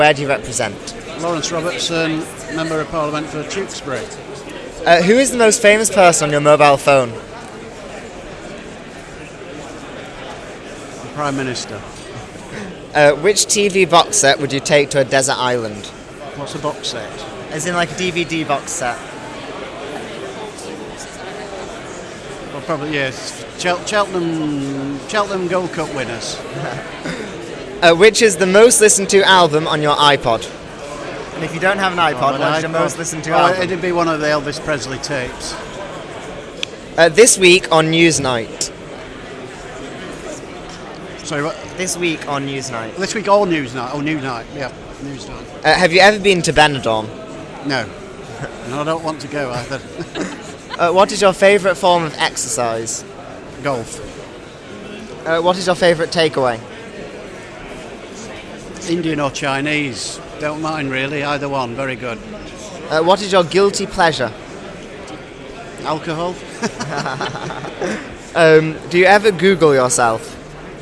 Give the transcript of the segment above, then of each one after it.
Where do you represent? Lawrence Robertson, Member of Parliament for Tewkesbury. Who is the most famous person on your mobile phone? The Prime Minister. Which TV box set would you take to a desert island? What's a box set? As in like a DVD box set. Well, probably, yes. Cheltenham Gold Cup winners. Which is the most listened to album on your iPod? And if you don't have an iPod, what is your most listened to album? It'd be one of the Elvis Presley tapes. This week on Newsnight. Sorry, what? This week on Newsnight. This week all Newsnight. Oh, Newsnight. Yeah, Newsnight. Have you ever been to Benidorm? No. No, I don't want to go either. What is your favourite form of exercise? Golf. What is your favourite takeaway? Indian or Chinese. Don't mind really, either one. Very good. What is your guilty pleasure? Alcohol. Do you ever Google yourself?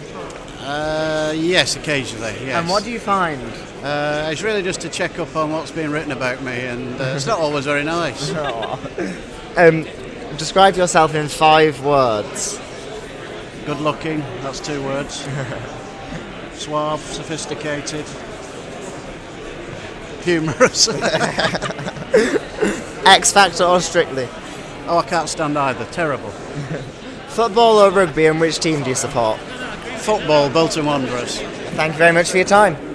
Yes, occasionally, yes. And what do you find? It's really just to check up on what's being written about me, and it's not always very nice. Describe yourself in 5 words. Good looking, that's 2 words. Suave, sophisticated, humorous. X Factor or Strictly? Oh, I can't stand either, terrible. Football or rugby, and which team do you support? Football, Bolton Wanderers. Thank you very much for your time.